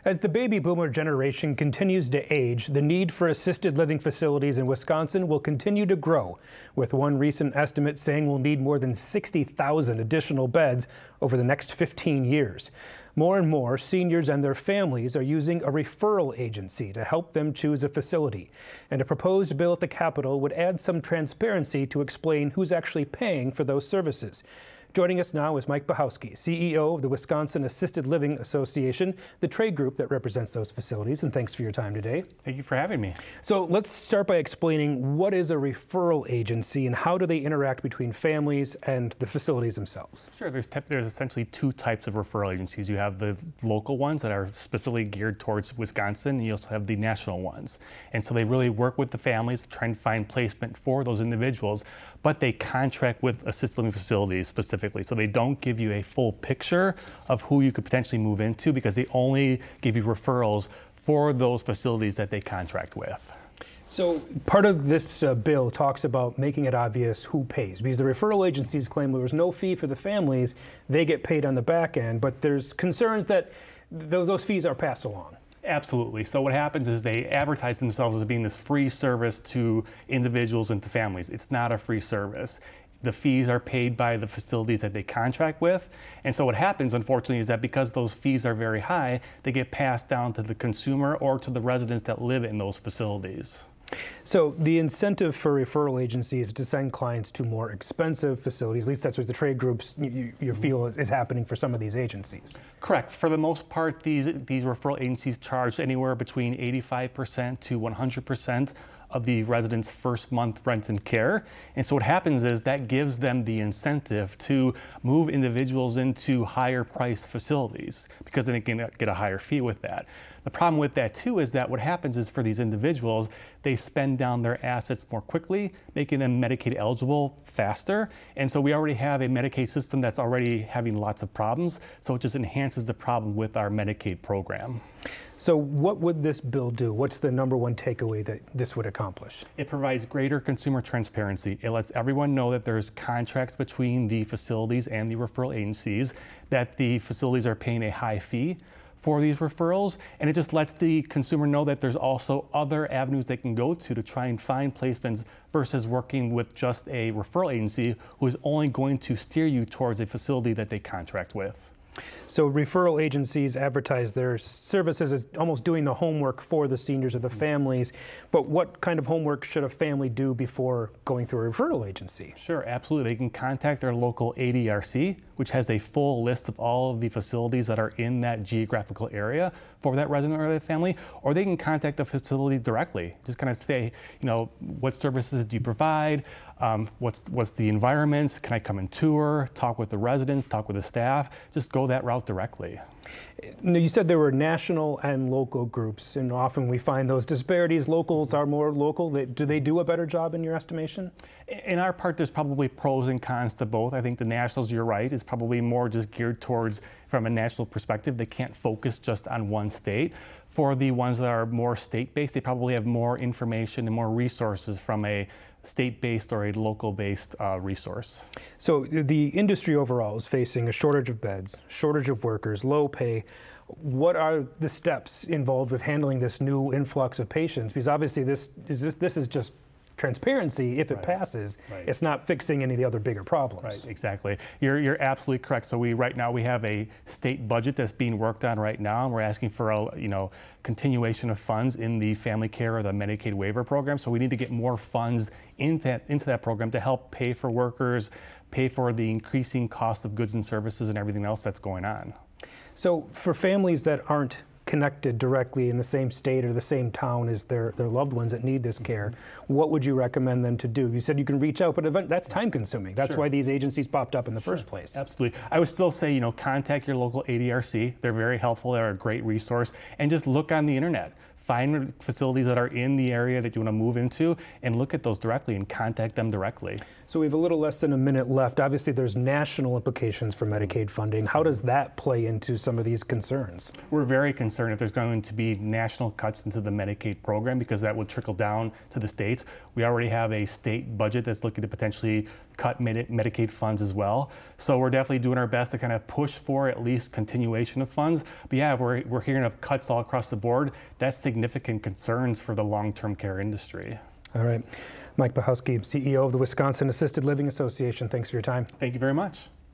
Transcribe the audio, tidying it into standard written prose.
As the baby boomer generation continues to age, the need for assisted living facilities in Wisconsin will continue to grow, with one recent estimate saying we'll need more than 60,000 additional beds over the next 15 years. More and more seniors and their families are using a referral agency to help them choose a facility. And a proposed bill at the Capitol would add some transparency to explain who's actually paying for those services. Joining us now is Mike Bachowski, CEO of the Wisconsin Assisted Living Association, the trade group that represents those facilities, and thanks for your time today. Thank you for having me. So let's start by explaining what is a referral agency and how do they interact between families and the facilities themselves? Sure, there's essentially two types of referral agencies. You have the local ones that are specifically geared towards Wisconsin, and you also have the national ones. And so they really work with the families, trying to find placement for those individuals, but they contract with assisted living facilities specifically. So they don't give you a full picture of who you could potentially move into because they only give you referrals for those facilities that they contract with. So part of this bill talks about making it obvious who pays, because the referral agencies claim there was no fee for the families, they get paid on the back end, but there's concerns that those fees are passed along. Absolutely. So what happens is they advertise themselves as being this free service to individuals and to families. It's not a free service. The fees are paid by the facilities that they contract with. And so what happens, unfortunately, is that because those fees are very high, they get passed down to the consumer or to the residents that live in those facilities. So the incentive for referral agencies is to send clients to more expensive facilities. At least that's what the trade groups you feel is happening for some of these agencies. Correct. For the most part, these referral agencies charge anywhere between 85% to 100% of the residents' first month rent and care. And so what happens is that gives them the incentive to move individuals into higher priced facilities because then they can get a higher fee with that. The problem with that too is that what happens is for these individuals, they spend down their assets more quickly, making them Medicaid eligible faster. And so we already have a Medicaid system that's already having lots of problems. So it just enhances the problem with our Medicaid program. So what would this bill do? What's the number one takeaway that this would accomplish? It provides greater consumer transparency. It lets everyone know that there's contracts between the facilities and the referral agencies, that the facilities are paying a high fee for these referrals, and it just lets the consumer know that there's also other avenues they can go to try and find placements versus working with just a referral agency who is only going to steer you towards a facility that they contract with. So referral agencies advertise their services as almost doing the homework for the seniors or the families, but what kind of homework should a family do before going through a referral agency? Sure, absolutely. They can contact their local ADRC, which has a full list of all of the facilities that are in that geographical area for that resident or that family, or they can contact the facility directly. Just kind of say, what services do you provide? What's the environment? Can I come and tour? Talk with the residents, talk with the staff. Just go that route directly. Now, you said there were national and local groups, and often we find those disparities. Locals are more local. Do they do a better job in your estimation? In our part, there's probably pros and cons to both. I think the nationals, you're right, is probably more just geared towards, from a national perspective, they can't focus just on one state. For the ones that are more state-based, they probably have more information and more resources from a state-based or a local-based resource. So the industry overall is facing a shortage of beds, shortage of workers, low pay. What are the steps involved with handling this new influx of patients? Because obviously this is just transparency if it passes. Right. It's not fixing any of the other bigger problems. Right, exactly. You're absolutely correct. So right now we have a state budget that's being worked on right now, and we're asking for a continuation of funds in the family care or the Medicaid waiver program. So we need to get more funds into that program to help pay for workers, pay for the increasing cost of goods and services and everything else that's going on. So for families that aren't connected directly in the same state or the same town as their loved ones that need this care, what would you recommend them to do? You said you can reach out, but that's time consuming. That's why these agencies popped up in the first place. Absolutely. I would still say, contact your local ADRC. They're very helpful. They're a great resource. And just look on the internet. Find facilities that are in the area that you want to move into and look at those directly and contact them directly. So we have a little less than a minute left. Obviously, there's national implications for Medicaid funding. How does that play into some of these concerns? We're very concerned if there's going to be national cuts into the Medicaid program, because that would trickle down to the states. We already have a state budget that's looking to potentially cut Medicaid funds as well. So we're definitely doing our best to kind of push for at least continuation of funds. But yeah, if we're hearing of cuts all across the board, that's significant concerns for the long-term care industry. All right. Mike Bachowski, CEO of the Wisconsin Assisted Living Association. Thanks for your time. Thank you very much.